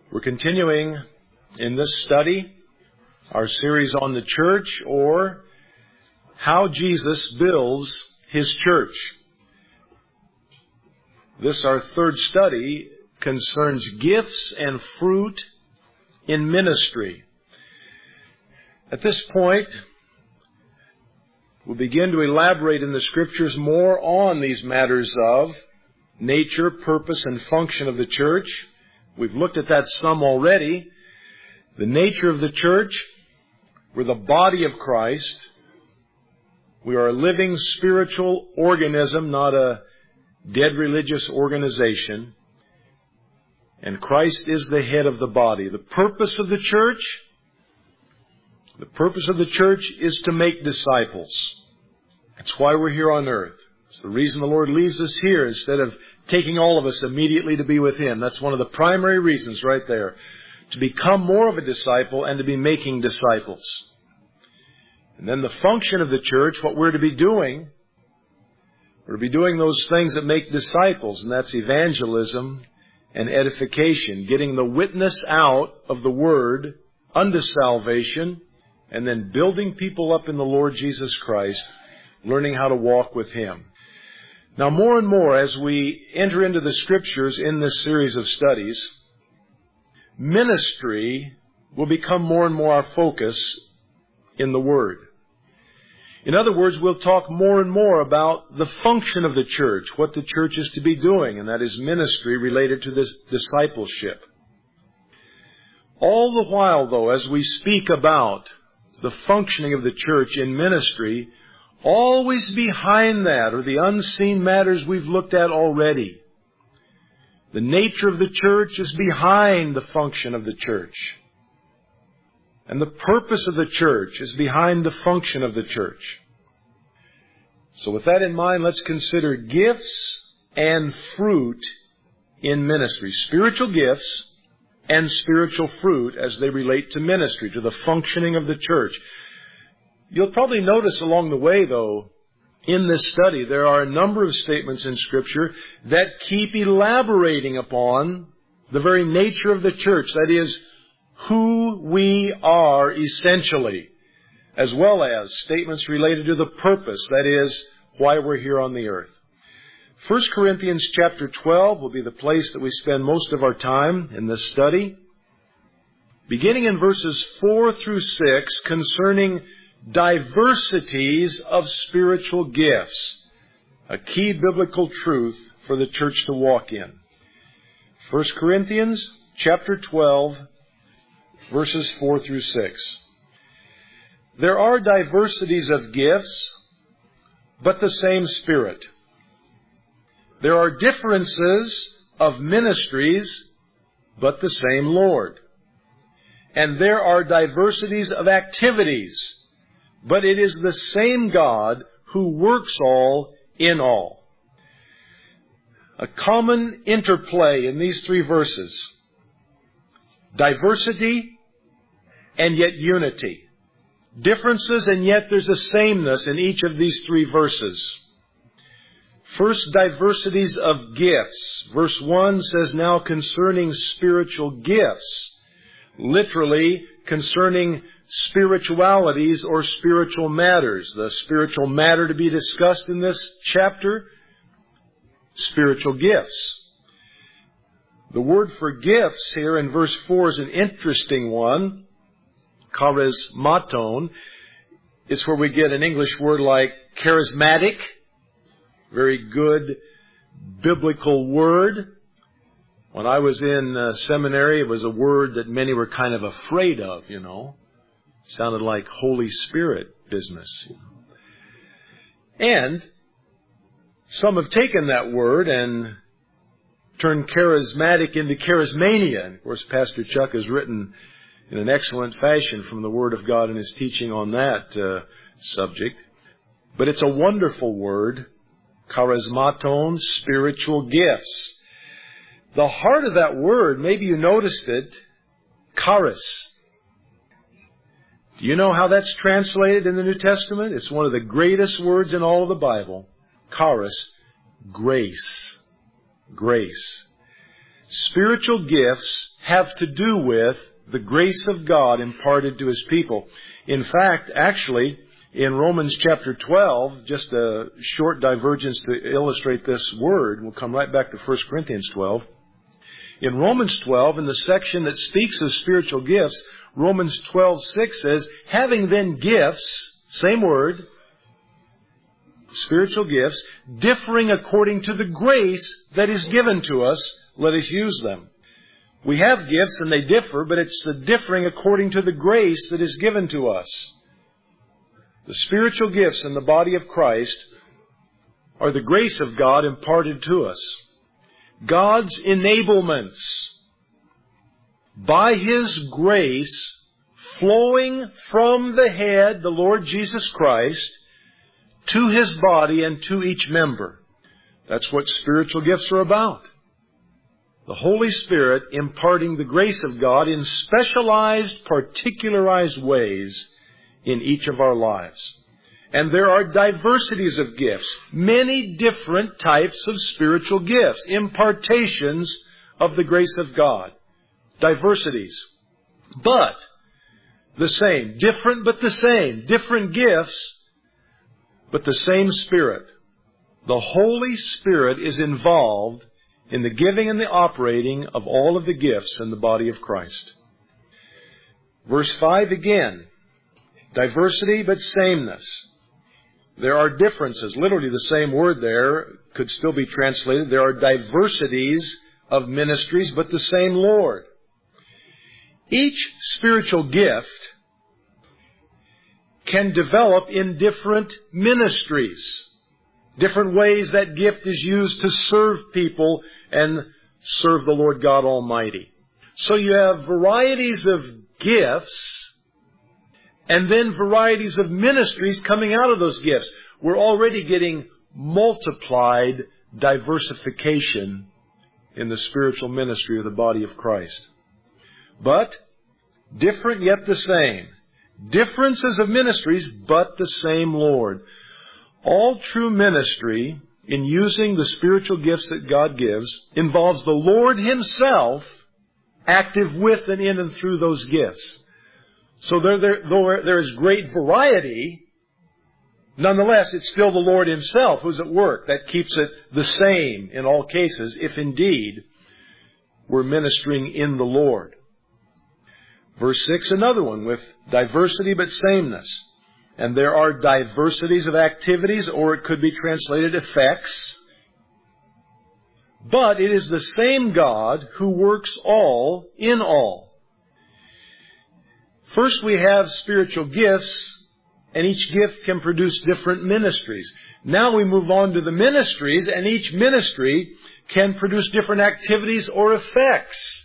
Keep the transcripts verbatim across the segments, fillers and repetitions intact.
We're continuing in this study our series on the church, or how Jesus builds His church. This, our third study, concerns gifts and fruit in ministry. At this point, we'll begin to elaborate in the Scriptures more on these matters of nature, purpose, and function of the church. We've looked at that some already. The nature of the church: we're the body of Christ. We are a living spiritual organism, not a dead religious organization. And Christ is the head of the body. The purpose of the church? The purpose of the church is to make disciples. That's why we're here on earth. It's the reason the Lord leaves us here instead of taking all of us immediately to be with Him. That's one of the primary reasons right there. To become more of a disciple and to be making disciples. And then the function of the church, what we're to be doing, we're to be doing those things that make disciples, and that's evangelism and edification, getting the witness out of the Word unto salvation, and then building people up in the Lord Jesus Christ, learning how to walk with Him. Now, more and more as we enter into the Scriptures in this series of studies, ministry will become more and more our focus in the Word. In other words, we'll talk more and more about the function of the church, what the church is to be doing, and that is ministry related to this discipleship. All the while, though, as we speak about the functioning of the church in ministry, always behind that are the unseen matters we've looked at already. The nature of the church is behind the function of the church. And the purpose of the church is behind the function of the church. So with that in mind, let's consider gifts and fruit in ministry. Spiritual gifts and spiritual fruit as they relate to ministry, to the functioning of the church. You'll probably notice along the way, though, in this study, there are a number of statements in Scripture that keep elaborating upon the very nature of the church. That is, who we are essentially, as well as statements related to the purpose, that is, why we're here on the earth. First Corinthians chapter twelve will be the place that we spend most of our time in this study. Beginning in verses four through six, concerning diversities of spiritual gifts, a key biblical truth for the church to walk in. First Corinthians chapter twelve, verses four through six. There are diversities of gifts, but the same Spirit. There are differences of ministries, but the same Lord. And there are diversities of activities, but it is the same God who works all in all. A common interplay in these three verses: diversity and yet unity. Differences and yet there's a sameness in each of these three verses. First, diversities of gifts. Verse one says, now concerning spiritual gifts. Literally, concerning spiritualities or spiritual matters. The spiritual matter to be discussed in this chapter, spiritual gifts. The word for gifts here in verse four is an interesting one. Charismaton. It's where we get an English word like charismatic. Very good biblical word. When I was in uh, seminary, it was a word that many were kind of afraid of, you know. Sounded like Holy Spirit business. And some have taken that word and turned charismatic into charismania. And of course, Pastor Chuck has written in an excellent fashion from the Word of God in his teaching on that uh, subject. But it's a wonderful word. Charismaton, spiritual gifts. The heart of that word, maybe you noticed it, charis. Do you know how that's translated in the New Testament? It's one of the greatest words in all of the Bible. Charis, grace. Grace. spiritual gifts have to do with the grace of God imparted to His people. In fact, actually, in Romans chapter twelve, just a short divergence to illustrate this word, we'll come right back to First Corinthians twelve. In Romans twelve, in the section that speaks of spiritual gifts, Romans twelve six says, having then gifts, same word, spiritual gifts, differing according to the grace that is given to us, let us use them. We have gifts and they differ, but it's the differing according to the grace that is given to us. The spiritual gifts in the body of Christ are the grace of God imparted to us. God's enablements by His grace flowing from the head, the Lord Jesus Christ, to His body and to each member. That's what spiritual gifts are about. The Holy Spirit imparting the grace of God in specialized, particularized ways in each of our lives. And there are diversities of gifts, many different types of spiritual gifts, impartations of the grace of God. Diversities. But the same. Different but the same. Different gifts, but the same Spirit. The Holy Spirit is involved in the giving and the operating of all of the gifts in the body of Christ. Verse five again. Diversity but sameness. There are differences. Literally the same word there could still be translated. There are diversities of ministries, but the same Lord. Each spiritual gift can develop in different ministries. Different ways that gift is used to serve people and serve the Lord God Almighty. So you have varieties of gifts and then varieties of ministries coming out of those gifts. We're already getting multiplied diversification in the spiritual ministry of the body of Christ. But different yet the same. Differences of ministries, but the same Lord. All true ministry in using the spiritual gifts that God gives involves the Lord Himself active with and in and through those gifts. So there, there, though there is great variety, nonetheless, it's still the Lord Himself who's at work. That keeps it the same in all cases, if indeed we're ministering in the Lord. Verse six, another one with diversity but sameness. And there are diversities of activities, or it could be translated effects. But it is the same God who works all in all. First we have spiritual gifts, and each gift can produce different ministries. Now we move on to the ministries, and each ministry can produce different activities or effects.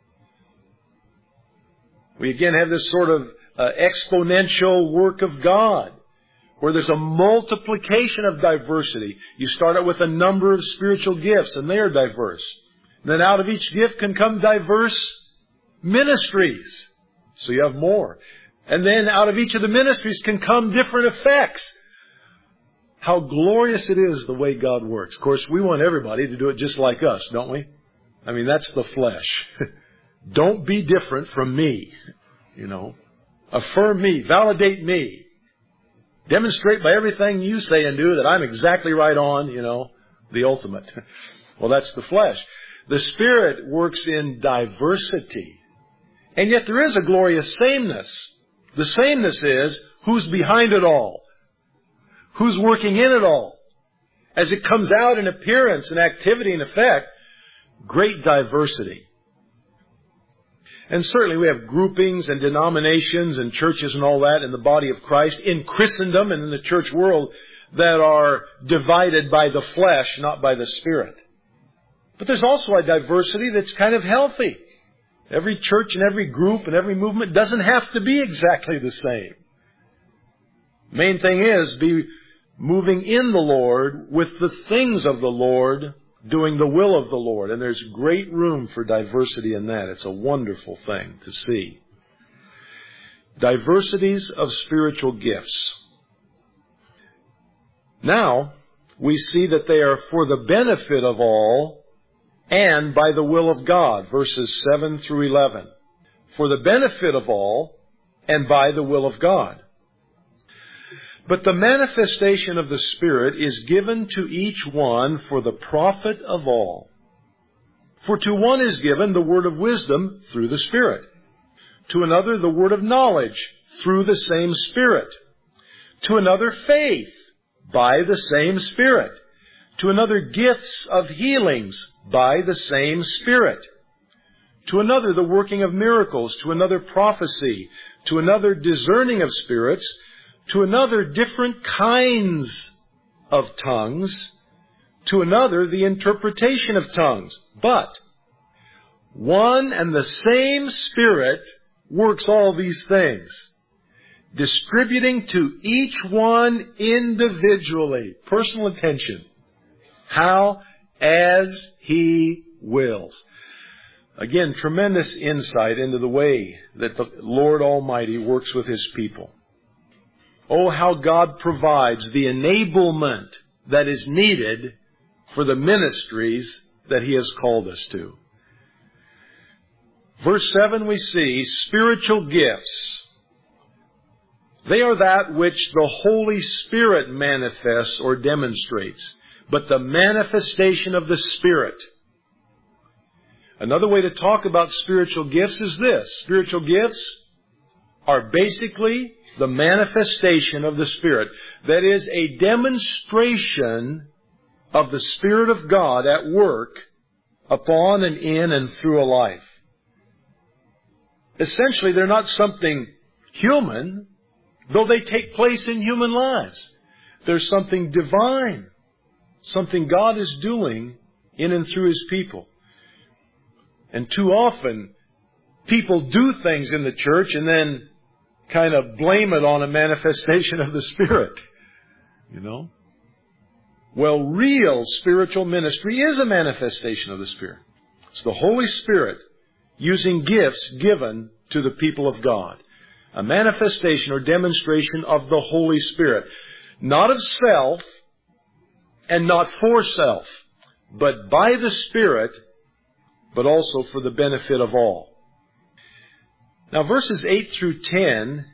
We again have this sort of uh, exponential work of God, where there's a multiplication of diversity. You start out with a number of spiritual gifts, and they are diverse. And then out of each gift can come diverse ministries. So you have more. And then out of each of the ministries can come different effects. How glorious it is the way God works. Of course, we want everybody to do it just like us, don't we? I mean, that's the flesh. Don't be different from me. You know, affirm me, validate me. Demonstrate by everything you say and do that I'm exactly right on, you know, the ultimate. Well, that's the flesh. The Spirit works in diversity. And yet there is a glorious sameness. The sameness is who's behind it all. Who's working in it all. As it comes out in appearance and activity and effect, great diversity. And certainly we have groupings and denominations and churches and all that in the body of Christ, in Christendom and in the church world, that are divided by the flesh, not by the Spirit. But there's also a diversity that's kind of healthy. Every church and every group and every movement doesn't have to be exactly the same. Main thing is be moving in the Lord with the things of the Lord, doing the will of the Lord. And there's great room for diversity in that. It's a wonderful thing to see. Diversities of spiritual gifts. Now, we see that they are for the benefit of all and by the will of God, verses seven through eleven. For the benefit of all, and by the will of God. But the manifestation of the Spirit is given to each one for the profit of all. For to one is given the word of wisdom through the Spirit. To another the word of knowledge through the same Spirit. To another faith by the same Spirit. To another gifts of healings by the same Spirit. To another the working of miracles. To another prophecy. To another discerning of spirits. To another different kinds of tongues. To another the interpretation of tongues. But one and the same Spirit works all these things, distributing to each one individually, personal attention, how? As He wills. Again, tremendous insight into the way that the Lord Almighty works with His people. Oh, how God provides the enablement that is needed for the ministries that He has called us to. Verse seven we see spiritual gifts. They are that which the Holy Spirit manifests or demonstrates, but the manifestation of the Spirit. Another way to talk about spiritual gifts is this. Spiritual gifts are basically the manifestation of the Spirit. That is a demonstration of the Spirit of God at work upon and in and through a life. Essentially, they're not something human, though they take place in human lives. There's something divine, something God is doing in and through His people. And too often, people do things in the church and then kind of blame it on a manifestation of the Spirit. You know? Well, real spiritual ministry is a manifestation of the Spirit. It's the Holy Spirit using gifts given to the people of God. A manifestation or demonstration of the Holy Spirit. Not of self and not for self, but by the Spirit, but also for the benefit of all. Now, verses eight through ten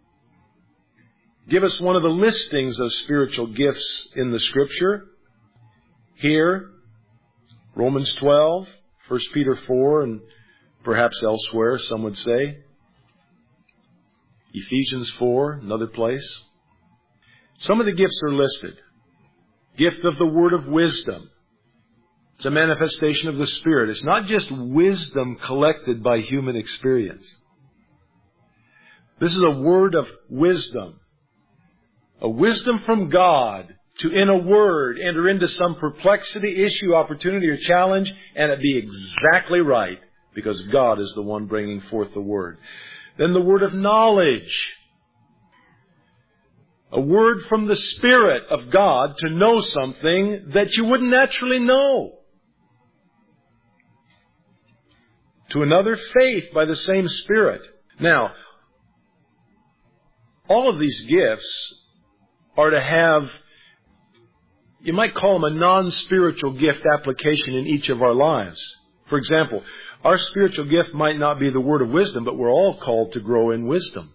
give us one of the listings of spiritual gifts in the Scripture. Here, Romans twelve, First Peter four, and perhaps elsewhere, some would say. Ephesians four, another place. Some of the gifts are listed. Gift of the word of wisdom. It's a manifestation of the Spirit. It's not just wisdom collected by human experience. This is a word of wisdom. A wisdom from God to, in a word, enter into some perplexity, issue, opportunity, or challenge, and it be exactly right, because God is the one bringing forth the word. Then the word of knowledge. A word from the Spirit of God to know something that you wouldn't naturally know. To another, faith by the same Spirit. Now, all of these gifts are to have, you might call them a non-spiritual gift application in each of our lives. For example, our spiritual gift might not be the word of wisdom, but we're all called to grow in wisdom.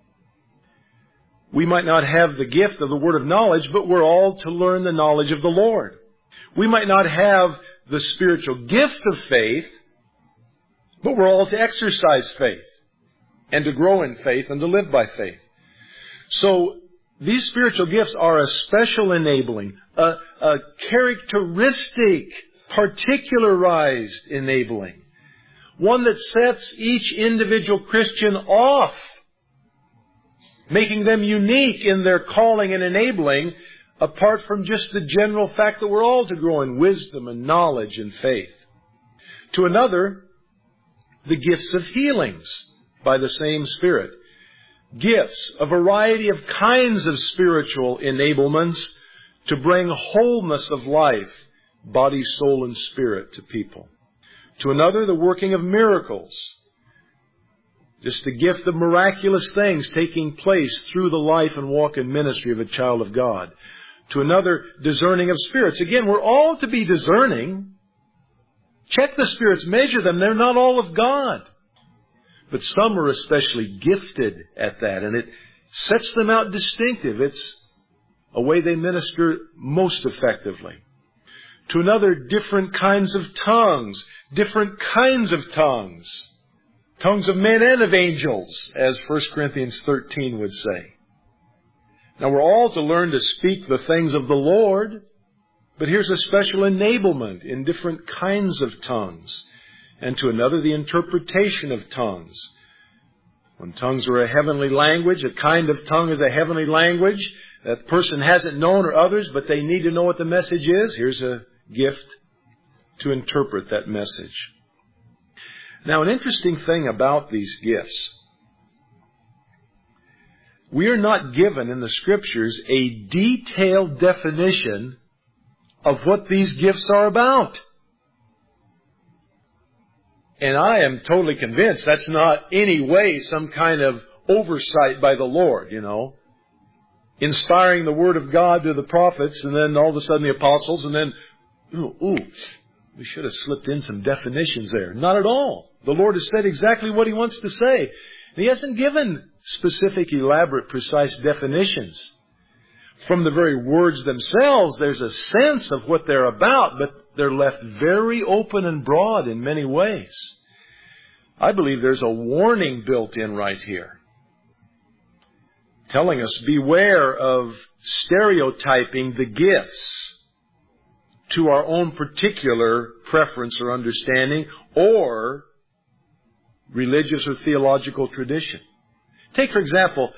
We might not have the gift of the word of knowledge, but we're all to learn the knowledge of the Lord. We might not have the spiritual gift of faith, but we're all to exercise faith and to grow in faith and to live by faith. So these spiritual gifts are a special enabling, a, a characteristic, particularized enabling. One that sets each individual Christian off, making them unique in their calling and enabling, apart from just the general fact that we're all to grow in wisdom and knowledge and faith. To another, the gifts of healings by the same Spirit. Gifts, a variety of kinds of spiritual enablements to bring wholeness of life, body, soul, and spirit to people. To another, the working of miracles. Just the gift of miraculous things taking place through the life and walk and ministry of a child of God. To another, discerning of spirits. Again, we're all to be discerning. Check the spirits, measure them. They're not all of God. But some are especially gifted at that, and it sets them out distinctive. It's a way they minister most effectively. To another, different kinds of tongues. Different kinds of tongues. Tongues of men and of angels, as First Corinthians thirteen would say. Now, we're all to learn to speak the things of the Lord, but here's a special enablement in different kinds of tongues. And to another, the interpretation of tongues. When tongues are a heavenly language, a kind of tongue is a heavenly language that the person hasn't known or others, but they need to know what the message is. Here's a gift to interpret that message. Now, an interesting thing about these gifts, we are not given in the Scriptures a detailed definition of what these gifts are about. And I am totally convinced that's not any way some kind of oversight by the Lord, you know. Inspiring the Word of God to the prophets, and then all of a sudden the apostles, and then, ooh, ooh, we should have slipped in some definitions there. Not at all. The Lord has said exactly what He wants to say. He hasn't given specific, elaborate, precise definitions. From the very words themselves, there's a sense of what they're about, but they're left very open and broad in many ways. I believe there's a warning built in right here, telling us beware of stereotyping the gifts to our own particular preference or understanding or religious or theological tradition. Take, for example,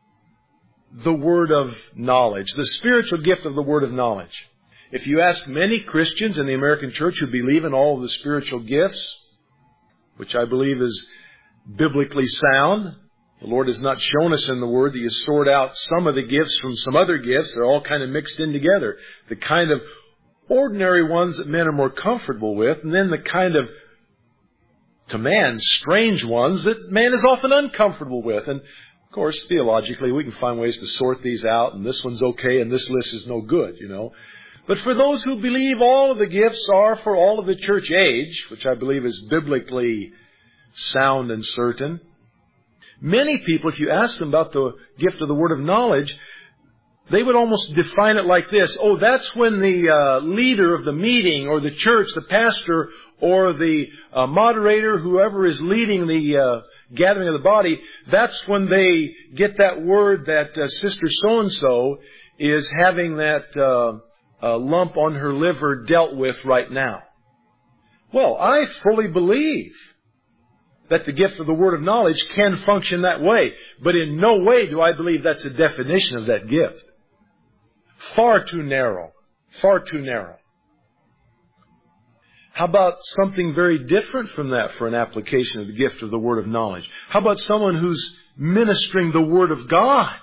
the word of knowledge, the spiritual gift of the word of knowledge. If you ask many Christians in the American church who believe in all of the spiritual gifts, which I believe is biblically sound, the Lord has not shown us in the Word that you sort out some of the gifts from some other gifts. They're all kind of mixed in together. The kind of ordinary ones that men are more comfortable with, and then the kind of, to man, strange ones that man is often uncomfortable with. And, of course, theologically, we can find ways to sort these out, and this one's okay, and this list is no good, you know. But for those who believe all of the gifts are for all of the church age, which I believe is biblically sound and certain, many people, if you ask them about the gift of the word of knowledge, they would almost define it like this. Oh, that's when the uh, leader of the meeting or the church, the pastor or the uh, moderator, whoever is leading the uh, gathering of the body, that's when they get that word that uh, Sister so-and-so is having that uh, uh, lump on her liver dealt with right now. Well, I fully believe that the gift of the word of knowledge can function that way. But in no way do I believe that's a definition of that gift. Far too narrow. Far too narrow. How about something very different from that for an application of the gift of the word of knowledge? How about someone who's ministering the word of God?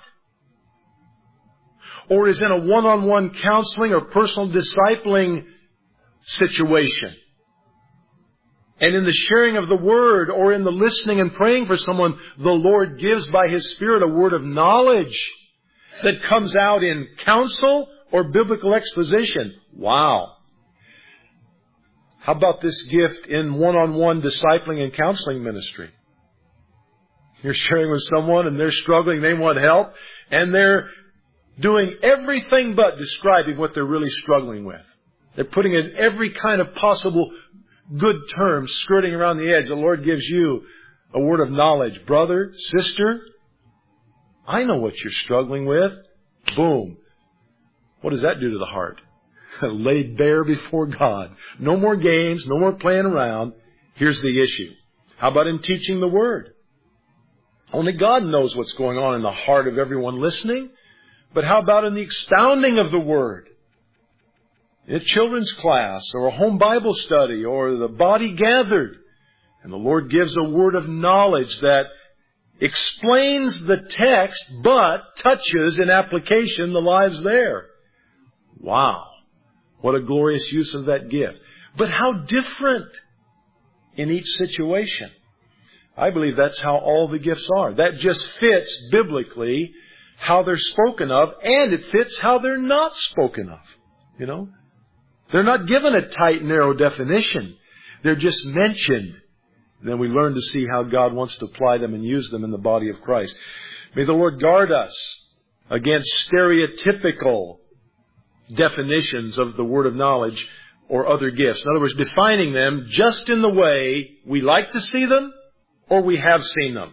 Or is in a one-on-one counseling or personal discipling situation? And in the sharing of the Word or in the listening and praying for someone, the Lord gives by His Spirit a word of knowledge that comes out in counsel or biblical exposition. Wow. How about this gift in one-on-one discipling and counseling ministry? You're sharing with someone and they're struggling, they want help, and they're doing everything but describing what they're really struggling with. They're putting in every kind of possible good terms skirting around the edge. The Lord gives you a word of knowledge. Brother, sister, I know what you're struggling with. Boom. What does that do to the heart? Laid bare before God. No more games, no more playing around. Here's the issue. How about in teaching the Word? Only God knows what's going on in the heart of everyone listening. But how about in the expounding of the Word? In a children's class or a home Bible study or the body gathered. And the Lord gives a word of knowledge that explains the text but touches in application the lives there. Wow. What a glorious use of that gift. But how different in each situation. I believe that's how all the gifts are. That just fits biblically how they're spoken of, and it fits how they're not spoken of. You know? They're not given a tight, narrow definition. They're just mentioned. Then we learn to see how God wants to apply them and use them in the body of Christ. May the Lord guard us against stereotypical definitions of the word of knowledge or other gifts. In other words, defining them just in the way we like to see them or we have seen them.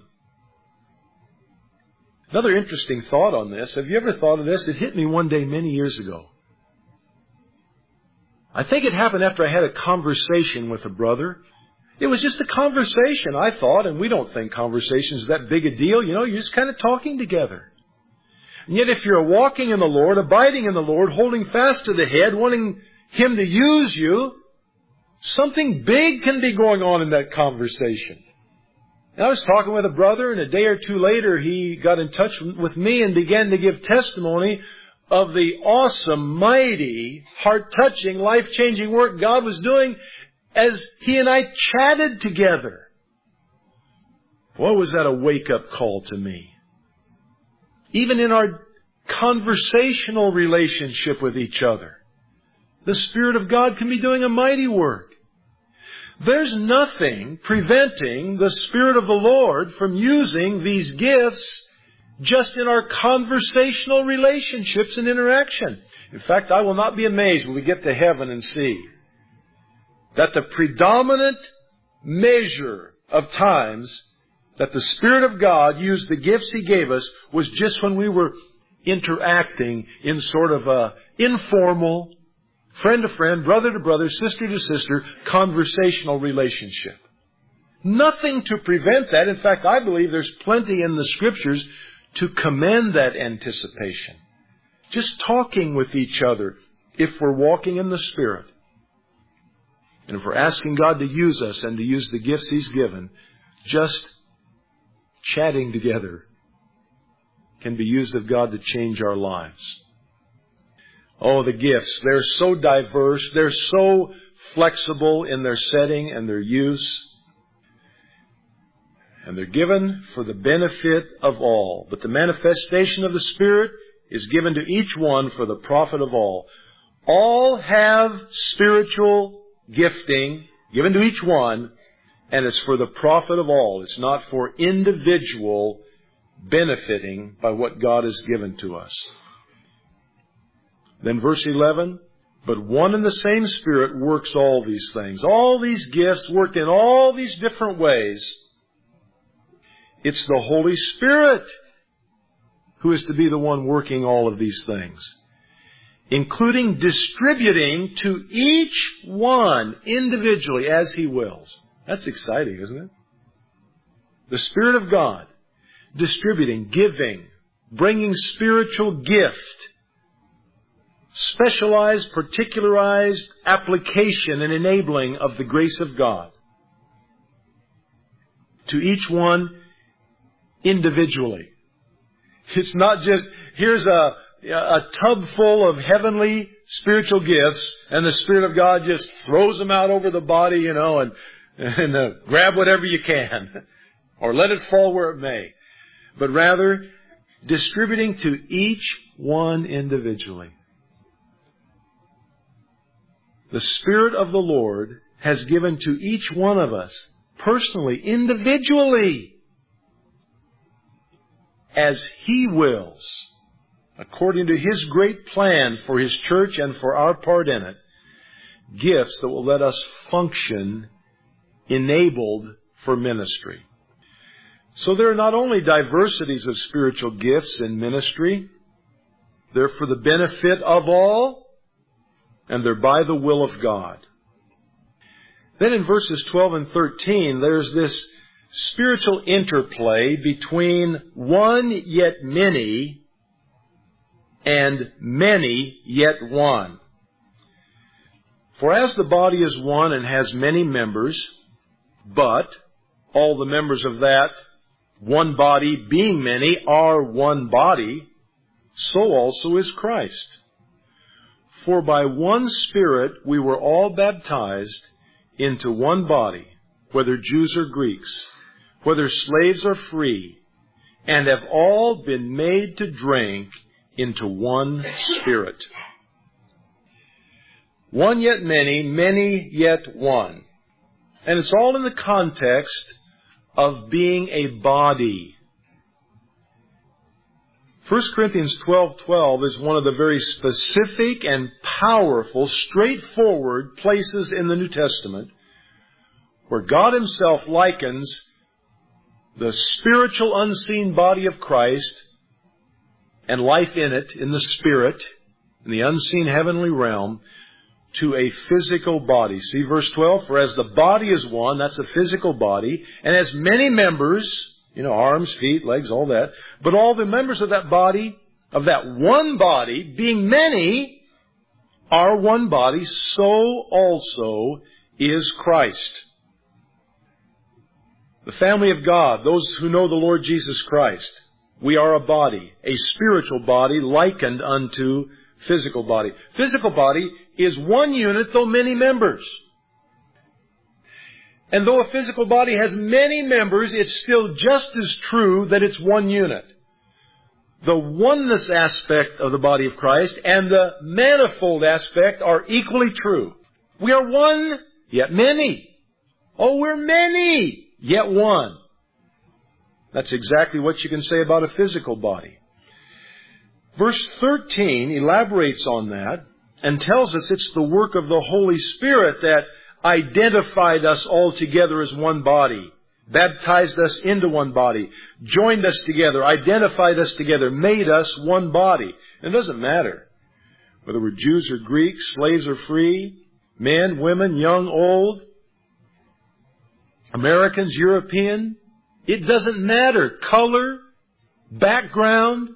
Another interesting thought on this. Have you ever thought of this? It hit me one day many years ago. I think it happened after I had a conversation with a brother. It was just a conversation, I thought, and we don't think conversation is that big a deal. You know, you're just kind of talking together. And yet if you're walking in the Lord, abiding in the Lord, holding fast to the head, wanting Him to use you, something big can be going on in that conversation. And I was talking with a brother, and a day or two later he got in touch with me and began to give testimony of the awesome, mighty, heart-touching, life-changing work God was doing as he and I chatted together. Boy, was that a wake-up call to me. Even in our conversational relationship with each other, the Spirit of God can be doing a mighty work. There's nothing preventing the Spirit of the Lord from using these gifts just in our conversational relationships and interaction. In fact, I will not be amazed when we get to heaven and see that the predominant measure of times that the Spirit of God used the gifts He gave us was just when we were interacting in sort of a informal, friend to friend, brother to brother, sister to sister, conversational relationship. Nothing to prevent that. In fact, I believe there's plenty in the Scriptures to commend that anticipation. Just talking with each other if we're walking in the Spirit. And if we're asking God to use us and to use the gifts He's given, just chatting together can be used of God to change our lives. Oh, the gifts. They're so diverse. They're so flexible in their setting and their use. And they're given for the benefit of all. But the manifestation of the Spirit is given to each one for the profit of all. All have spiritual gifting given to each one, and it's for the profit of all. It's not for individual benefiting by what God has given to us. Then verse eleven, but one and the same Spirit works all these things. All these gifts worked in all these different ways. It's the Holy Spirit who is to be the one working all of these things, including distributing to each one individually as He wills. That's exciting, isn't it? The Spirit of God distributing, giving, bringing spiritual gift, specialized, particularized application and enabling of the grace of God to each one individually. It's not just, here's a, a tub full of heavenly spiritual gifts and the Spirit of God just throws them out over the body, you know, and, and uh, grab whatever you can or let it fall where it may. But rather, distributing to each one individually. The Spirit of the Lord has given to each one of us, personally, individually, as He wills, according to His great plan for His church and for our part in it, gifts that will let us function enabled for ministry. So there are not only diversities of spiritual gifts in ministry, they're for the benefit of all, and they're by the will of God. Then in verses twelve and thirteen, there's this spiritual interplay between one yet many and many yet one. For as the body is one and has many members, but all the members of that one body being many are one body, so also is Christ. For by one Spirit we were all baptized into one body, whether Jews or Greeks, whether slaves or free, and have all been made to drink into one Spirit. One yet many, many yet one. And it's all in the context of being a body. First Corinthians twelve twelve is one of the very specific and powerful, straightforward places in the New Testament where God Himself likens the spiritual unseen body of Christ and life in it, in the Spirit, in the unseen heavenly realm, to a physical body. See verse twelve, for as the body is one, that's a physical body, and has many members, you know, arms, feet, legs, all that, but all the members of that body, of that one body, being many, are one body, so also is Christ. The family of God, those who know the Lord Jesus Christ, we are a body, a spiritual body likened unto physical body. Physical body is one unit, though many members. And though a physical body has many members, it's still just as true that it's one unit. The oneness aspect of the body of Christ and the manifold aspect are equally true. We are one, yet many. Oh, we're many, yet one. That's exactly what you can say about a physical body. Verse thirteen elaborates on that and tells us it's the work of the Holy Spirit that identified us all together as one body, baptized us into one body, joined us together, identified us together, made us one body. And it doesn't matter whether we're Jews or Greeks, slaves or free, men, women, young, old, Americans, European. It doesn't matter. Color, background.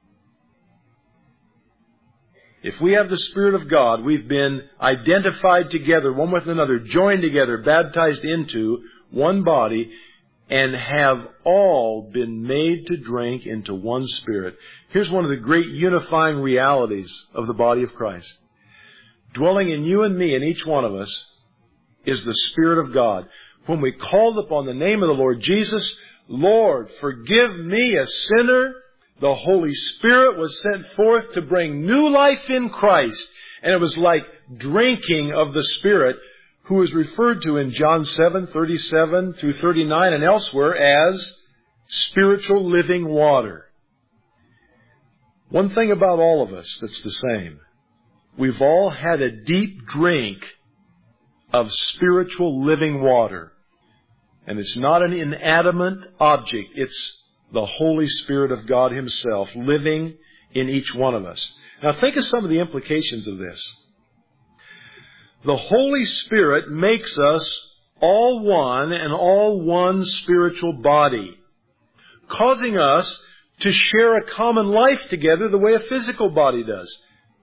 If we have the Spirit of God, we've been identified together, one with another, joined together, baptized into one body, and have all been made to drink into one Spirit. Here's one of the great unifying realities of the body of Christ. Dwelling in you and me, and each one of us, is the Spirit of God. When we called upon the name of the Lord Jesus, Lord, forgive me, a sinner, the Holy Spirit was sent forth to bring new life in Christ. And it was like drinking of the Spirit, who is referred to in John seven, thirty-seven through thirty-nine and elsewhere as spiritual living water. One thing about all of us that's the same. We've all had a deep drink of spiritual living water. And it's not an inanimate object. It's the Holy Spirit of God Himself living in each one of us. Now think of some of the implications of this. The Holy Spirit makes us all one and all one spiritual body, causing us to share a common life together the way a physical body does.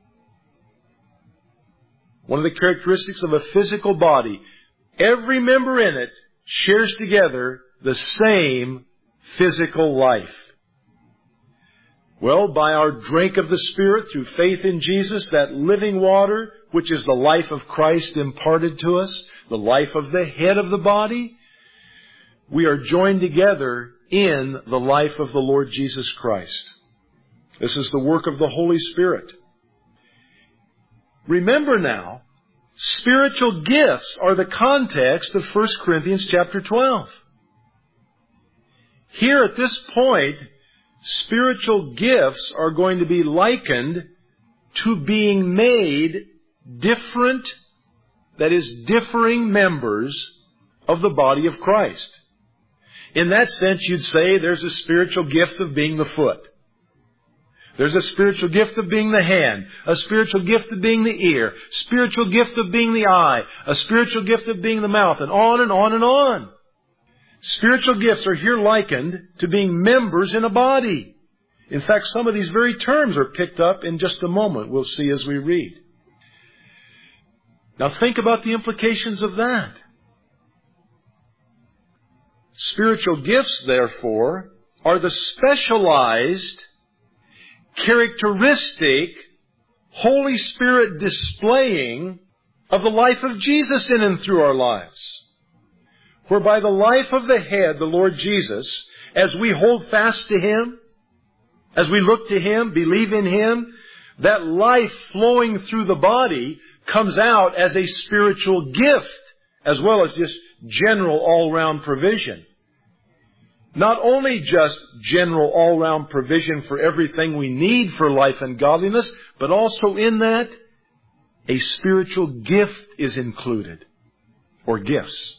One of the characteristics of a physical body, every member in it shares together the same physical life. Well, by our drink of the Spirit through faith in Jesus, that living water, which is the life of Christ imparted to us, the life of the head of the body, we are joined together in the life of the Lord Jesus Christ. This is the work of the Holy Spirit. Remember now, spiritual gifts are the context of First Corinthians chapter twelve. Here at this point, spiritual gifts are going to be likened to being made different, that is, differing members of the body of Christ. In that sense, you'd say there's a spiritual gift of being the foot. There's a spiritual gift of being the hand, a spiritual gift of being the ear, spiritual gift of being the eye, a spiritual gift of being the mouth, and on and on and on. Spiritual gifts are here likened to being members in a body. In fact, some of these very terms are picked up in just a moment. We'll see as we read. Now think about the implications of that. Spiritual gifts, therefore, are the specialized, characteristic, Holy Spirit displaying of the life of Jesus in and through our lives. Whereby the life of the head, the Lord Jesus, as we hold fast to Him, as we look to Him, believe in Him, that life flowing through the body comes out as a spiritual gift as well as just general all-round provision. Not only just general all-round provision for everything we need for life and godliness, but also in that a spiritual gift is included, or gifts.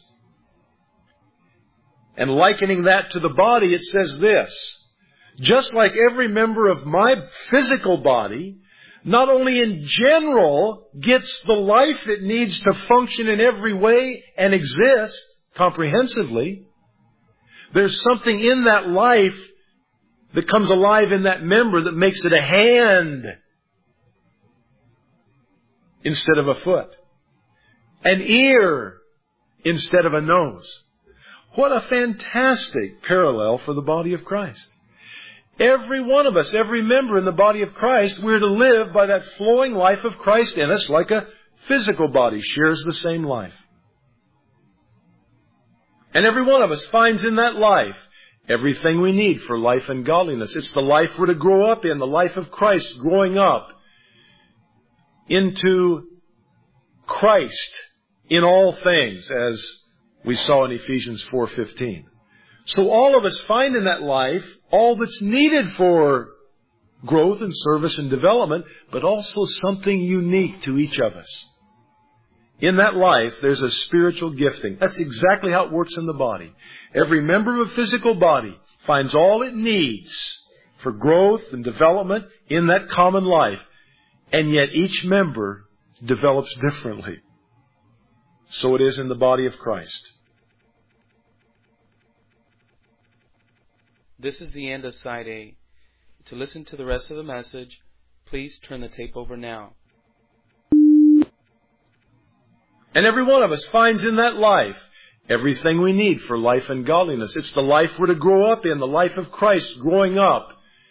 And likening that to the body, it says this: just like every member of my physical body, not only in general gets the life it needs to function in every way and exist comprehensively, there's something in that life that comes alive in that member that makes it a hand instead of a foot, an ear instead of a nose. What a fantastic parallel for the body of Christ. Every one of us, every member in the body of Christ, we're to live by that flowing life of Christ in us, like a physical body shares the same life. And every one of us finds in that life everything we need for life and godliness. It's the life we're to grow up in, the life of Christ, growing up into Christ in all things, as we saw in Ephesians four fifteen. So all of us find in that life all that's needed for growth and service and development, but also something unique to each of us. In that life, there's a spiritual gifting. That's exactly how it works in the body. Every member of a physical body finds all it needs for growth and development in that common life. And yet each member develops differently. So it is in the body of Christ. This is the end of Side A. To listen to the rest of the message, please turn the tape over now. And every one of us finds in that life everything we need for life and godliness. It's the life we're to grow up in, the life of Christ, growing up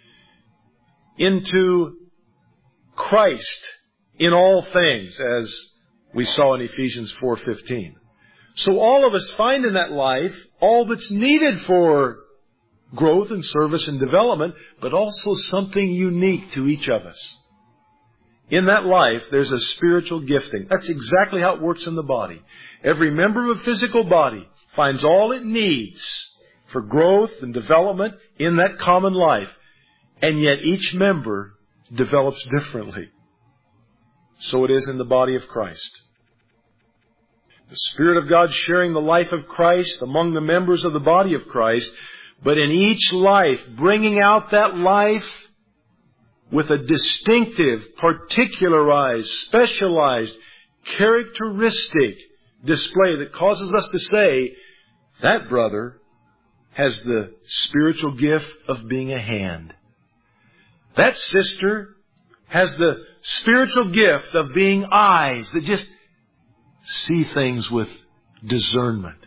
into Christ in all things, as we saw in Ephesians four fifteen. So all of us find in that life all that's needed for growth and service and development, but also something unique to each of us. In that life, there's a spiritual gifting. That's exactly how it works in the body. Every member of a physical body finds all it needs for growth and development in that common life. And yet each member develops differently. So it is in the body of Christ. The Spirit of God sharing the life of Christ among the members of the body of Christ, but in each life bringing out that life with a distinctive, particularized, specialized, characteristic display that causes us to say, that brother has the spiritual gift of being a hand. That sister has the spiritual gift of being eyes that just see things with discernment.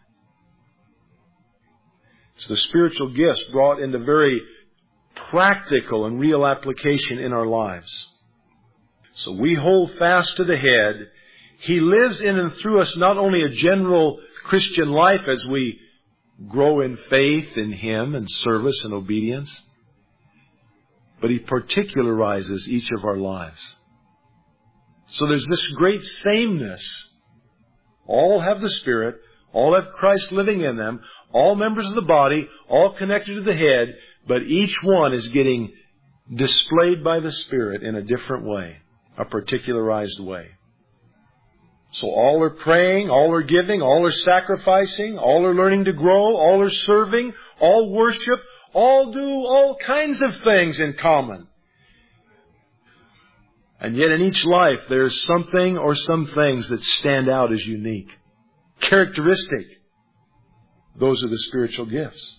It's the spiritual gifts brought into very practical and real application in our lives. So we hold fast to the head. He lives in and through us not only a general Christian life as we grow in faith in Him and service and obedience, but He particularizes each of our lives. So there's this great sameness. All have the Spirit, all have Christ living in them, all members of the body, all connected to the head, but each one is getting displayed by the Spirit in a different way, a particularized way. So all are praying, all are giving, all are sacrificing, all are learning to grow, all are serving, all worship, all do all kinds of things in common. And yet in each life there's something or some things that stand out as unique, characteristic. Those are the spiritual gifts.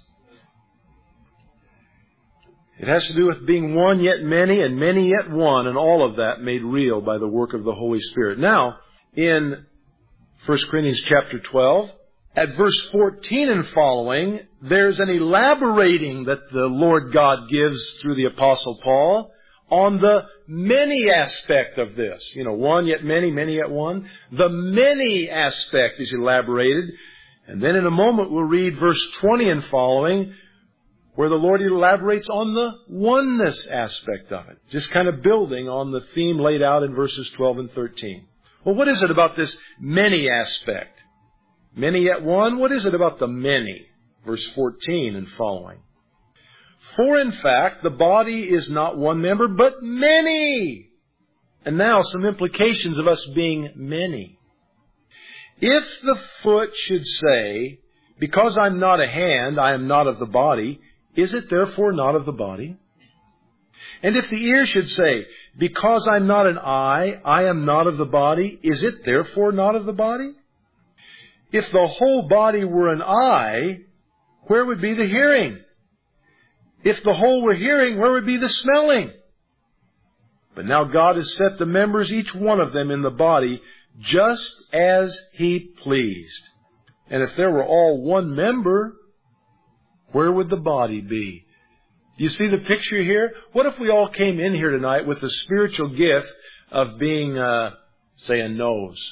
It has to do with being one yet many and many yet one, and all of that made real by the work of the Holy Spirit. Now, in First Corinthians chapter twelve, at verse fourteen and following, there's an elaborating that the Lord God gives through the Apostle Paul on the many aspect of this. You know, one yet many, many yet one. The many aspect is elaborated. And then in a moment we'll read verse twenty and following, where the Lord elaborates on the oneness aspect of it. Just kind of building on the theme laid out in verses twelve and thirteen. Well, what is it about this many aspect? Many yet one? What is it about the many? Verse fourteen and following. For in fact, the body is not one member, but many. And now some implications of us being many. If the foot should say, because I'm not a hand, I am not of the body, is it therefore not of the body? And if the ear should say, because I'm not an eye, I am not of the body, is it therefore not of the body? If the whole body were an eye, where would be the hearing? If the whole were hearing, where would be the smelling? But now God has set the members, each one of them in the body, just as He pleased. And if there were all one member, where would the body be? You see the picture here? What if we all came in here tonight with the spiritual gift of being, uh, say, a nose?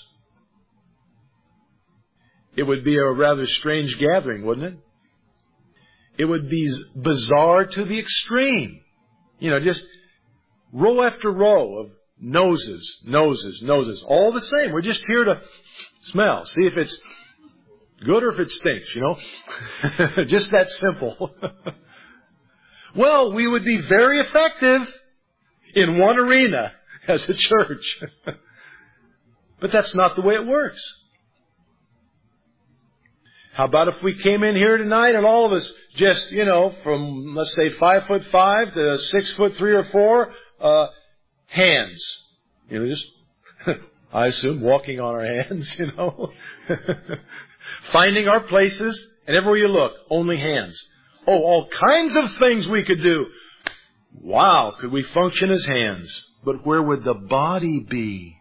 It would be a rather strange gathering, wouldn't it? It would be bizarre to the extreme. You know, just row after row of noses, noses, noses. All the same. We're just here to smell. See if it's good or if it stinks, you know. Just that simple. Well, we would be very effective in one arena as a church. But that's not the way it works. How about if we came in here tonight and all of us just, you know, from, let's say, five foot five to six foot three or four, uh, hands. You know, just, I assume, walking on our hands, you know. Finding our places, and everywhere you look, only hands. Oh, all kinds of things we could do. Wow, could we function as hands? But where would the body be?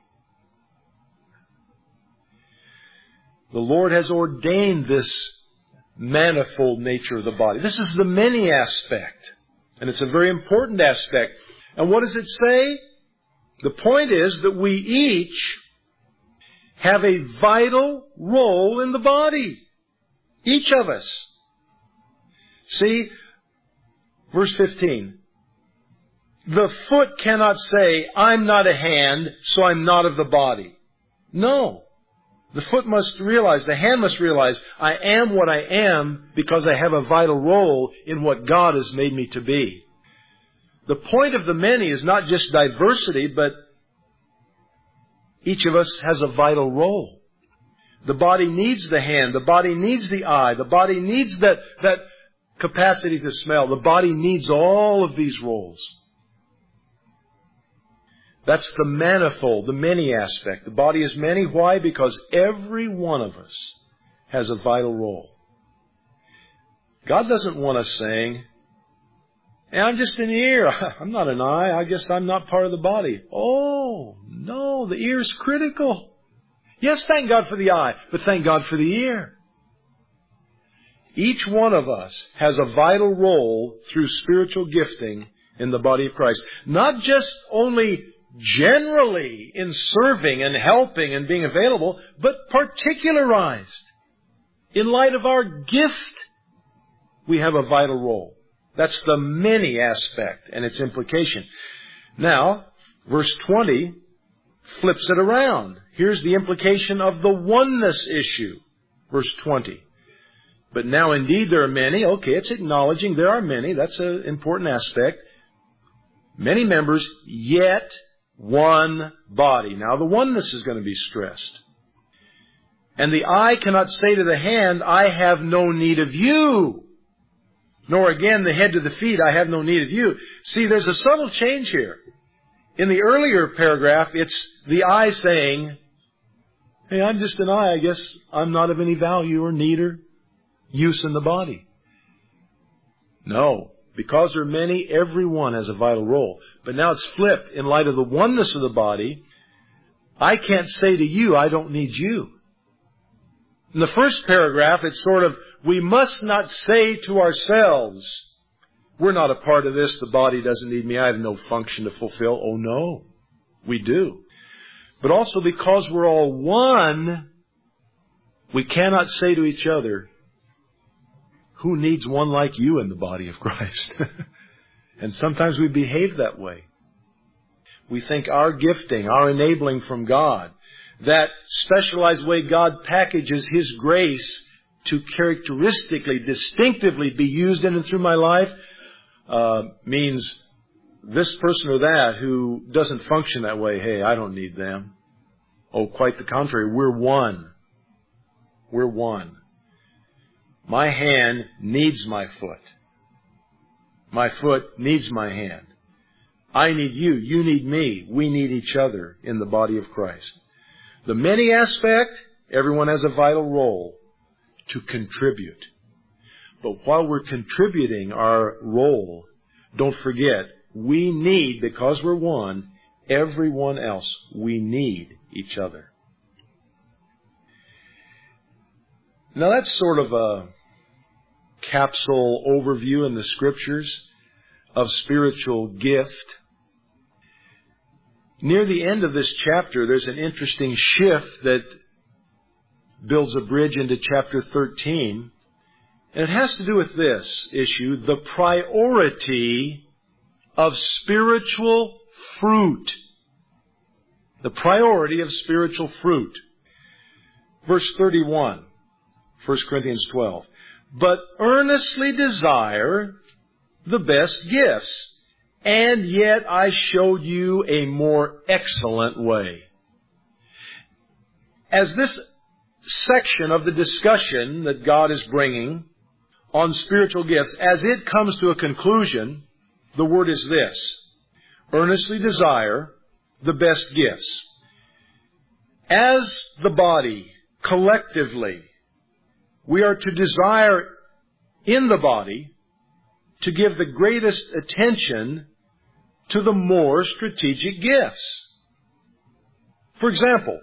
The Lord has ordained this manifold nature of the body. This is the many aspect. And it's a very important aspect. And what does it say? The point is that we each have a vital role in the body. Each of us. See, verse fifteen. The foot cannot say, I'm not a hand, so I'm not of the body. No. The foot must realize, the hand must realize, I am what I am because I have a vital role in what God has made me to be. The point of the many is not just diversity, but each of us has a vital role. The body needs the hand. The body needs the eye. The body needs that, that capacity to smell. The body needs all of these roles. That's the manifold, the many aspect. The body is many. Why? Because every one of us has a vital role. God doesn't want us saying, hey, I'm just an ear. I'm not an eye. I guess I'm not part of the body. Oh, no, the ear is critical. Yes, thank God for the eye, but thank God for the ear. Each one of us has a vital role through spiritual gifting in the body of Christ. Not just only generally in serving and helping and being available, but particularized. In light of our gift, we have a vital role. That's the many aspect and its implication. Now, verse twenty flips it around. Here's the implication of the oneness issue. Verse twenty. But now indeed there are many. Okay, it's acknowledging there are many. That's an important aspect. Many members, yet one body. Now the oneness is going to be stressed. And the eye cannot say to the hand, I have no need of you. Nor again the head to the feet, I have no need of you. See, there's a subtle change here. In the earlier paragraph, it's the eye saying, hey, I'm just an eye. I guess I'm not of any value or need or use in the body. No. Because there are many, every one has a vital role. But now it's flipped. In light of the oneness of the body, I can't say to you, I don't need you. In the first paragraph, it's sort of, we must not say to ourselves, we're not a part of this, the body doesn't need me, I have no function to fulfill. Oh no, we do. But also because we're all one, we cannot say to each other, who needs one like you in the body of Christ? And sometimes we behave that way. We think our gifting, our enabling from God, That specialized way God packages His grace to characteristically, distinctively be used in and through my life uh, means this person or that who doesn't function that way, hey, I don't need them. Oh, quite the contrary. We're one. We're one. My hand needs my foot. My foot needs my hand. I need you. You need me. We need each other in the body of Christ. The many aspect, everyone has a vital role to contribute. But while we're contributing our role, don't forget, we need, because we're one, everyone else. We need each other. Now that's sort of a capsule overview in the Scriptures of spiritual gift. Near the end of this chapter, there's an interesting shift that builds a bridge into chapter thirteen. And it has to do with this issue, the priority of spiritual fruit. The priority of spiritual fruit. Verse thirty-one, First Corinthians twelve. But earnestly desire the best gifts, and yet I showed you a more excellent way. As this section of the discussion that God is bringing on spiritual gifts, as it comes to a conclusion, the word is this: earnestly desire the best gifts. As the body, collectively, we are to desire in the body to give the greatest attention to the more strategic gifts. For example,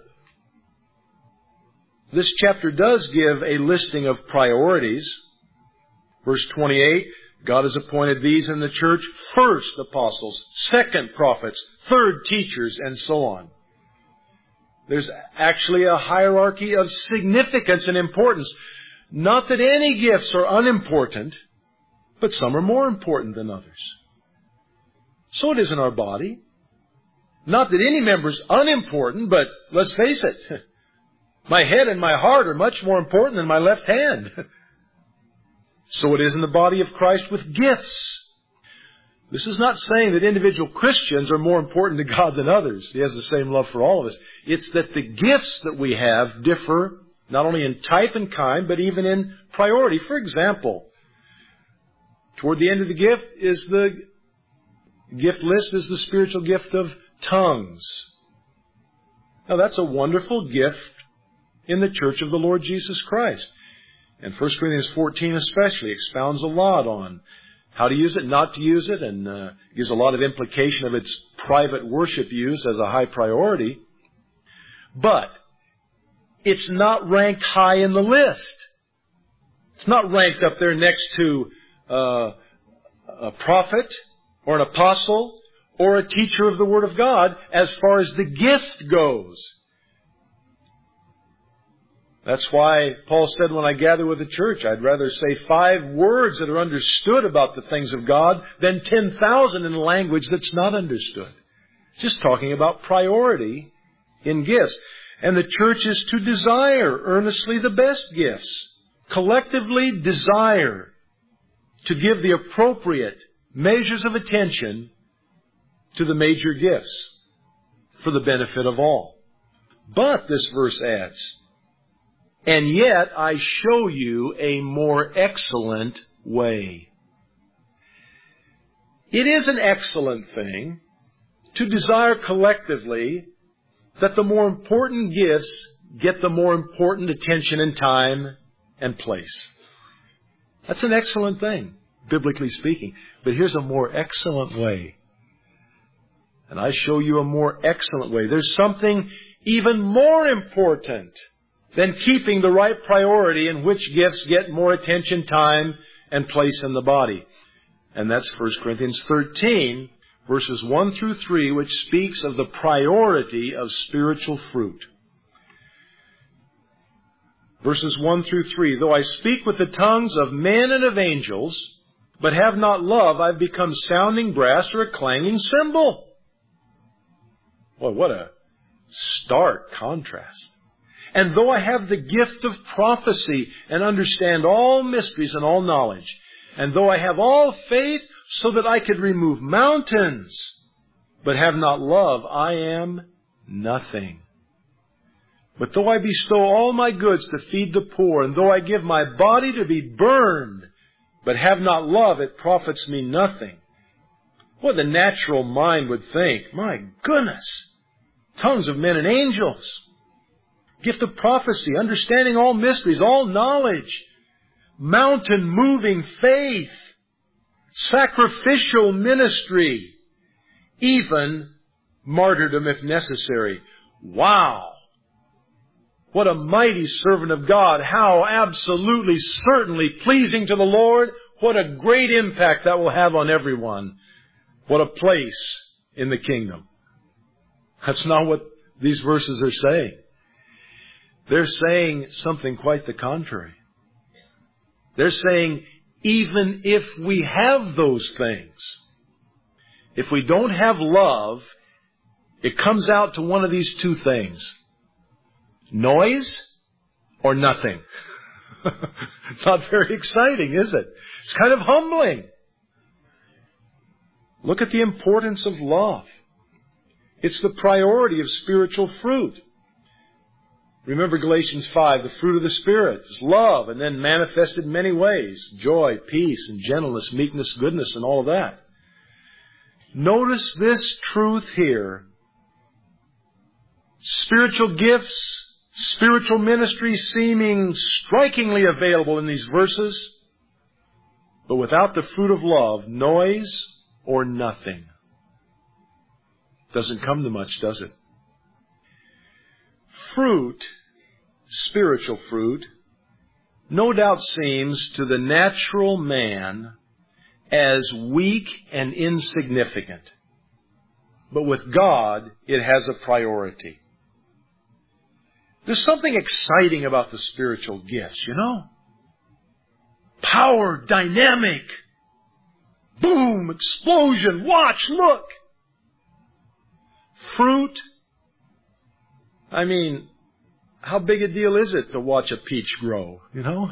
this chapter does give a listing of priorities. Verse twenty-eight, God has appointed these in the church: first apostles, second prophets, third teachers, and so on. There's actually a hierarchy of significance and importance. Not that any gifts are unimportant, but some are more important than others. So it is in our body. Not that any member is unimportant, but let's face it, my head and my heart are much more important than my left hand. So it is in the body of Christ with gifts. This is not saying that individual Christians are more important to God than others. He has the same love for all of us. It's that the gifts that we have differ not only in type and kind, but even in priority. For example, toward the end of the gift is the gift list is the spiritual gift of tongues. Now that's a wonderful gift in the church of the Lord Jesus Christ. And First Corinthians fourteen especially expounds a lot on how to use it, not to use it, and uh, gives a lot of implication of its private worship use as a high priority. But it's not ranked high in the list. It's not ranked up there next to uh, a prophet or an apostle or a teacher of the Word of God as far as the gift goes. That's why Paul said, when I gather with the church, I'd rather say five words that are understood about the things of God than ten thousand in a language that's not understood. Just talking about priority in gifts. And the church is to desire earnestly the best gifts. Collectively desire to give the appropriate measures of attention to the major gifts for the benefit of all. But, this verse adds, and yet I show you a more excellent way. It is an excellent thing to desire collectively that the more important gifts get the more important attention and time and place. That's an excellent thing, biblically speaking. But here's a more excellent way. And I show you a more excellent way. There's something even more important than keeping the right priority in which gifts get more attention, time, and place in the body. And that's First Corinthians thirteen, verses one through three, which speaks of the priority of spiritual fruit. Verses one through three, though I speak with the tongues of men and of angels, but have not love, I've become sounding brass or a clanging cymbal. Boy, what a Stark contrast. And though I have the gift of prophecy and understand all mysteries and all knowledge, and though I have all faith so that I could remove mountains, but have not love, I am nothing. But though I bestow all my goods to feed the poor, and though I give my body to be burned, but have not love, it profits me nothing. Well, the natural mind would think, my goodness, tongues of men and angels, gift of prophecy, understanding all mysteries, all knowledge, mountain-moving faith, sacrificial ministry, even martyrdom if necessary. Wow! What a mighty servant of God. How absolutely, certainly pleasing to the Lord. What a great impact that will have on everyone. What a place in the kingdom. That's not what these verses are saying. They're saying something quite the contrary. They're saying, even if we have those things, if we don't have love, it comes out to one of these two things. Noise or nothing. It's not very exciting, is it? It's kind of humbling. Look at the importance of love. It's the priority of spiritual fruit. Remember Galatians five, the fruit of the Spirit is love, and then manifested in many ways. Joy, peace, and gentleness, meekness, goodness, and all of that. Notice this truth here. Spiritual gifts, spiritual ministry seeming strikingly available in these verses, but without the fruit of love, noise or nothing. Doesn't come to much, does it? Fruit, spiritual fruit, no doubt seems to the natural man as weak and insignificant. But with God, it has a priority. There's something exciting about the spiritual gifts, you know? Power, dynamic, boom, explosion, watch, look. Fruit, I mean, how big a deal is it to watch a peach grow, you know?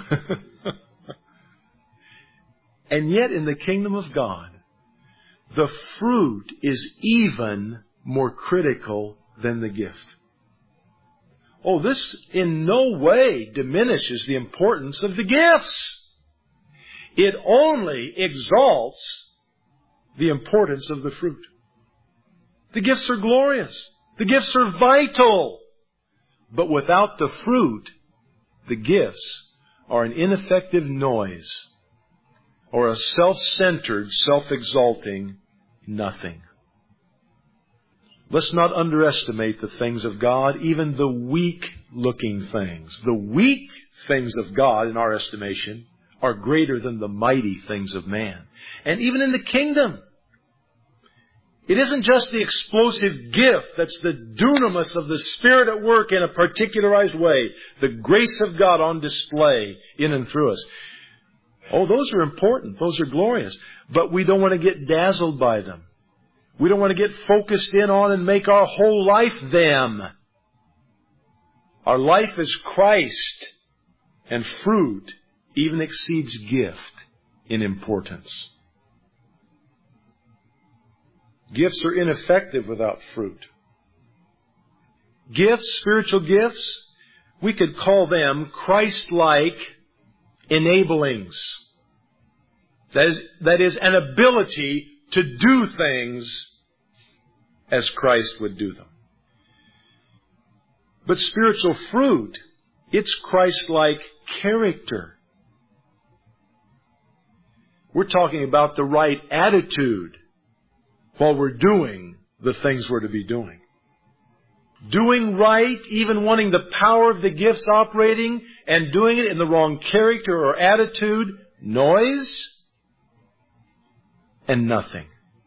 And yet in the kingdom of God, the fruit is even more critical than the gift. Oh, this in no way diminishes the importance of the gifts. It only exalts the importance of the fruit. The gifts are glorious. The gifts are vital. But without the fruit, the gifts are an ineffective noise or a self-centered, self-exalting nothing. Let's not underestimate the things of God, even the weak-looking things. The weak things of God, in our estimation, are greater than the mighty things of man. And even in the kingdom, it isn't just the explosive gift that's the dunamis of the Spirit at work in a particularized way. The grace of God on display in and through us. Oh, those are important. Those are glorious. But we don't want to get dazzled by them. We don't want to get focused in on and make our whole life them. Our life is Christ, and fruit even exceeds gift in importance. Gifts are ineffective without fruit. Gifts, spiritual gifts, we could call them Christ-like enablings. That is, that is an ability to do things as Christ would do them. But spiritual fruit, it's Christ-like character. We're talking about the right attitude while we're doing the things we're to be doing. Doing right, even wanting the power of the gifts operating, and doing it in the wrong character or attitude, noise and nothing.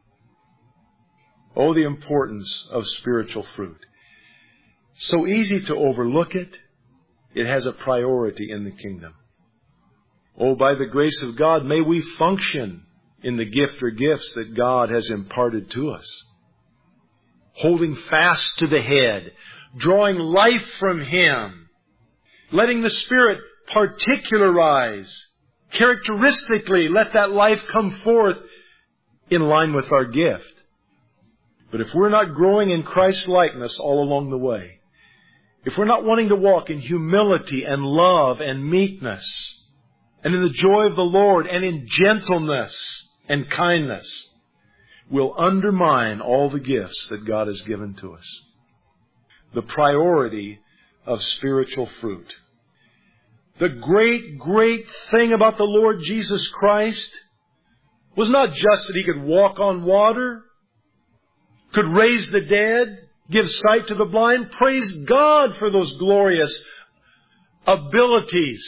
Oh, the importance of spiritual fruit. So easy to overlook it. It has a priority in the kingdom. Oh, by the grace of God, may we function in the gift or gifts that God has imparted to us. Holding fast to the head, drawing life from Him, letting the Spirit particularize, characteristically let that life come forth in line with our gift. But if we're not growing in Christ's likeness all along the way, if we're not wanting to walk in humility and love and meekness, and in the joy of the Lord and in gentleness and kindness, we'll undermine all the gifts that God has given to us. The priority of spiritual fruit. The great, great thing about the Lord Jesus Christ was not just that He could walk on water, could raise the dead, give sight to the blind. Praise God for those glorious abilities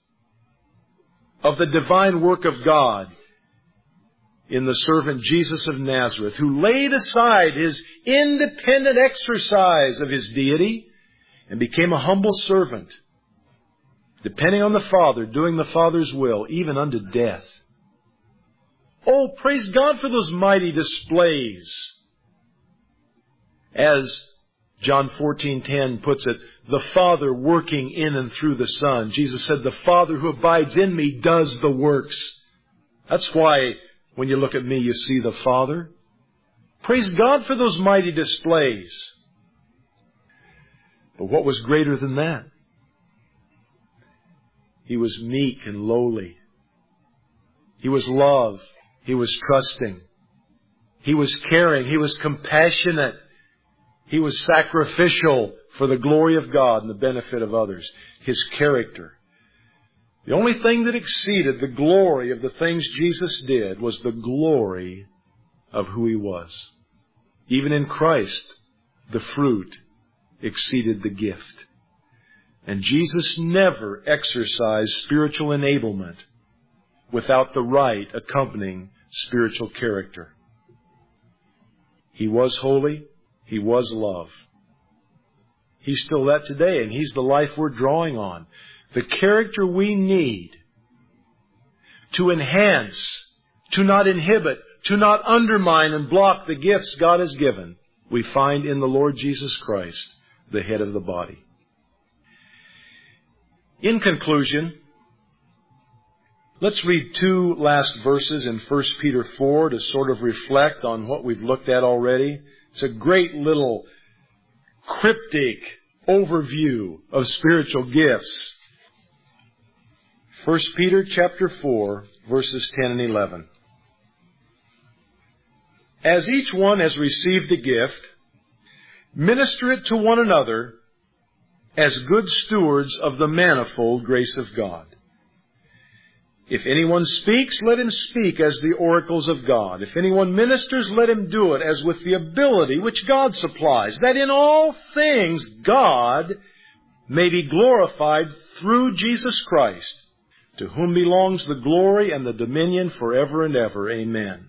of the divine work of God in the servant Jesus of Nazareth, who laid aside His independent exercise of His deity and became a humble servant, depending on the Father, doing the Father's will, even unto death. Oh, praise God for those mighty displays. As John fourteen ten puts it, the Father working in and through the Son. Jesus said, the Father who abides in me does the works. That's why when you look at me, you see the Father. Praise God for those mighty displays. But what was greater than that? He was meek and lowly. He was love. He was trusting. He was caring. He was compassionate. He was sacrificial for the glory of God and the benefit of others. His character. The only thing that exceeded the glory of the things Jesus did was the glory of who He was. Even in Christ, the fruit exceeded the gift. And Jesus never exercised spiritual enablement without the right accompanying spiritual character. He was holy. He was love. He's still that today, and He's the life we're drawing on. The character we need to enhance, to not inhibit, to not undermine and block the gifts God has given, we find in the Lord Jesus Christ, the head of the body. In conclusion, let's read two last verses in First Peter four to sort of reflect on what we've looked at already. It's a great little cryptic overview of spiritual gifts. First Peter chapter four, verses ten and eleven. As each one has received a gift, minister it to one another as good stewards of the manifold grace of God. If anyone speaks, let him speak as the oracles of God. If anyone ministers, let him do it as with the ability which God supplies, that in all things God may be glorified through Jesus Christ, to whom belongs the glory and the dominion forever and ever. Amen.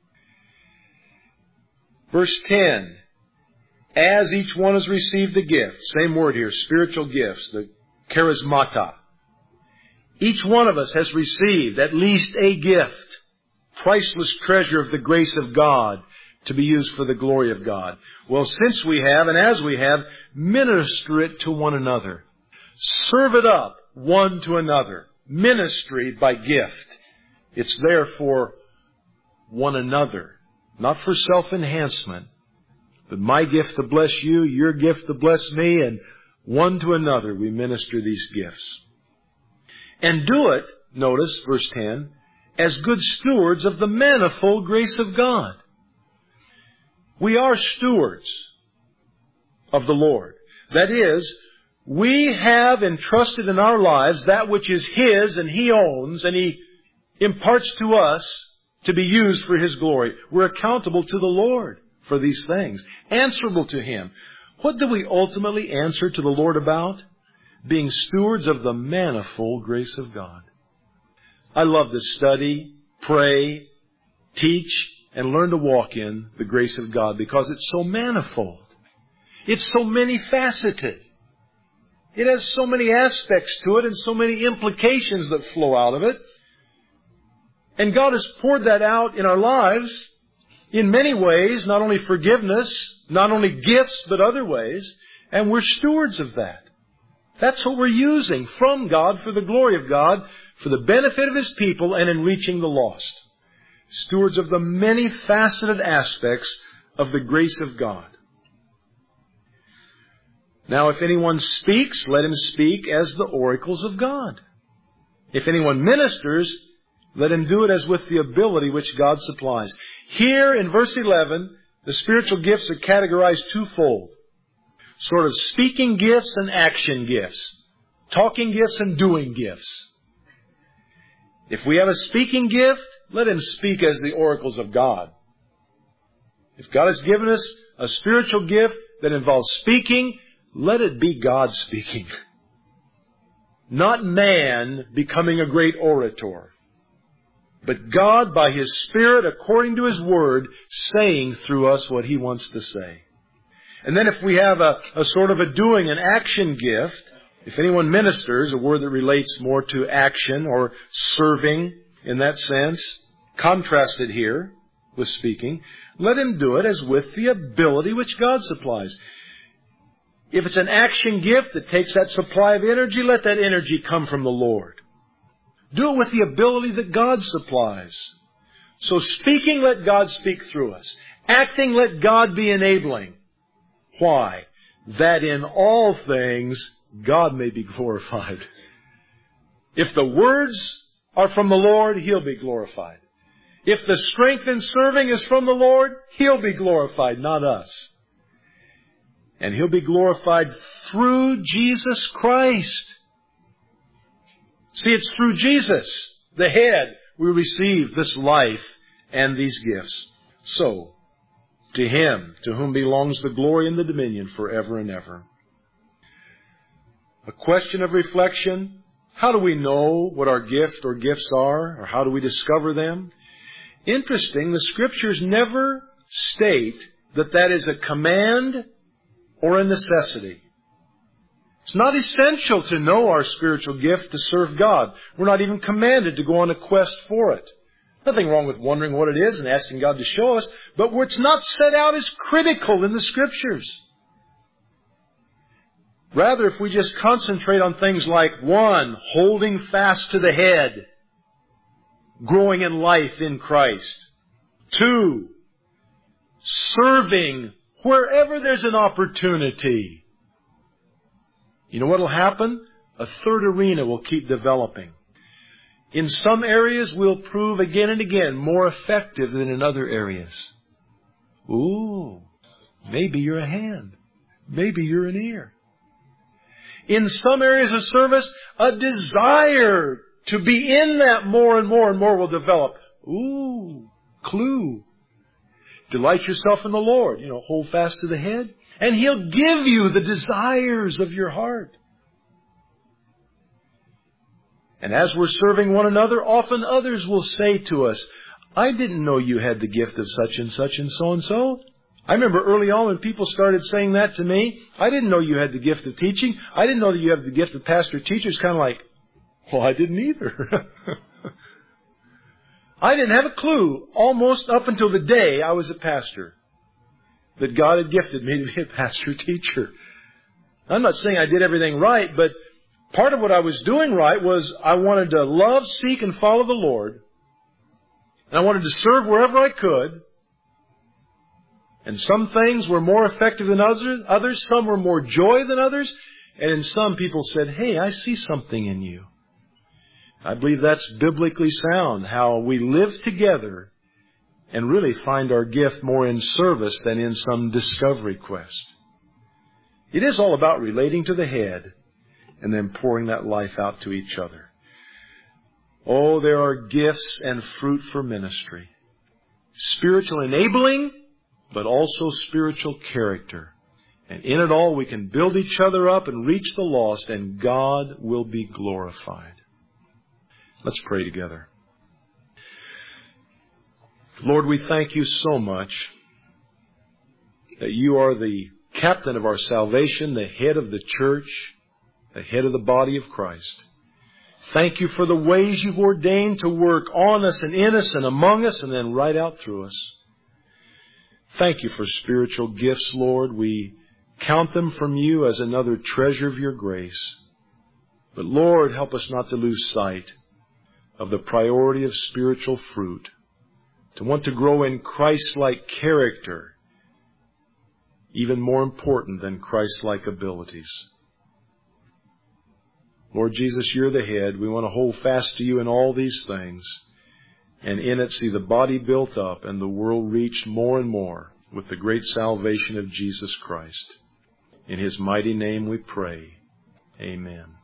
Verse ten. As each one has received a gift, same word here, spiritual gifts, the charismata. Each one of us has received at least a gift, priceless treasure of the grace of God to be used for the glory of God. Well, since we have, and as we have, minister it to one another. Serve it up one to another. Ministry by gift. It's there for one another, not for self-enhancement, but my gift to bless you, your gift to bless me, and one to another we minister these gifts. And do it, notice verse ten, as good stewards of the manifold grace of God. We are stewards of the Lord. That is, we have entrusted in our lives that which is His and He owns, and He imparts to us to be used for His glory. We're accountable to the Lord for these things, answerable to Him. What do we ultimately answer to the Lord about? Being stewards of the manifold grace of God. I love to study, pray, teach, and learn to walk in the grace of God because it's so manifold. It's so many-faceted. It has so many aspects to it and so many implications that flow out of it. And God has poured that out in our lives in many ways, not only forgiveness, not only gifts, but other ways. And we're stewards of that. That's what we're using from God for the glory of God, for the benefit of His people, and in reaching the lost. Stewards of the many faceted aspects of the grace of God. Now, if anyone speaks, let him speak as the oracles of God. If anyone ministers, let him do it as with the ability which God supplies. Here in verse eleven, the spiritual gifts are categorized twofold. Sort of speaking gifts and action gifts. Talking gifts and doing gifts. If we have a speaking gift, let him speak as the oracles of God. If God has given us a spiritual gift that involves speaking, let it be God speaking. Not man becoming a great orator, but God by His Spirit, according to His Word, saying through us what He wants to say. And then if we have a, a sort of a doing, an action gift, if anyone ministers, a word that relates more to action or serving in that sense, contrasted here with speaking, let him do it as with the ability which God supplies. If it's an action gift that takes that supply of energy, let that energy come from the Lord. Do it with the ability that God supplies. So speaking, let God speak through us. Acting, let God be enabling. Why? That in all things God may be glorified. If the words are from the Lord, He'll be glorified. If the strength in serving is from the Lord, He'll be glorified, not us. And He'll be glorified through Jesus Christ. See, it's through Jesus, the head, we receive this life and these gifts. So, to Him, to whom belongs the glory and the dominion forever and ever. A question of reflection. How do we know what our gift or gifts are? Or how do we discover them? Interesting, the Scriptures never state that that is a command or a necessity. It's not essential to know our spiritual gift to serve God. We're not even commanded to go on a quest for it. Nothing wrong with wondering what it is and asking God to show us, but it's not set out as critical in the Scriptures. Rather, if we just concentrate on things like, one, holding fast to the head, growing in life in Christ. Two, serving wherever there's an opportunity. You know what will happen? A third arena will keep developing. In some areas, we'll prove again and again more effective than in other areas. Ooh, maybe you're a hand. Maybe you're an ear. In some areas of service, a desire to be in that more and more and more will develop. Ooh, clue. Delight yourself in the Lord. You know, hold fast to the head. And He'll give you the desires of your heart. And as we're serving one another, often others will say to us, I didn't know you had the gift of such and such and so and so. I remember early on when people started saying that to me, I didn't know you had the gift of teaching. I didn't know that you have the gift of pastor teacher. It's kind of like, well, I didn't either. I didn't have a clue almost up until the day I was a pastor that God had gifted me to be a pastor teacher. I'm not saying I did everything right, but part of what I was doing right was I wanted to love, seek, and follow the Lord. And I wanted to serve wherever I could. And some things were more effective than others. Some were more joy than others. And in some, people said, hey, I see something in you. I believe that's biblically sound, how we live together and really find our gift more in service than in some discovery quest. It is all about relating to the head and then pouring that life out to each other. Oh, there are gifts and fruit for ministry. Spiritual enabling, but also spiritual character. And in it all, we can build each other up and reach the lost, and God will be glorified. Let's pray together. Lord, we thank You so much that You are the captain of our salvation, the head of the church, the head of the body of Christ. Thank You for the ways You've ordained to work on us and in us and among us and then right out through us. Thank You for spiritual gifts, Lord. We count them from you as another treasure of your grace. But Lord, help us not to lose sight of the priority of spiritual fruit, to want to grow in Christ-like character, even more important than Christ-like abilities. Lord Jesus, you're the head. We want to hold fast to you in all these things, and in it see the body built up and the world reached more and more with the great salvation of Jesus Christ. In His mighty name we pray. Amen.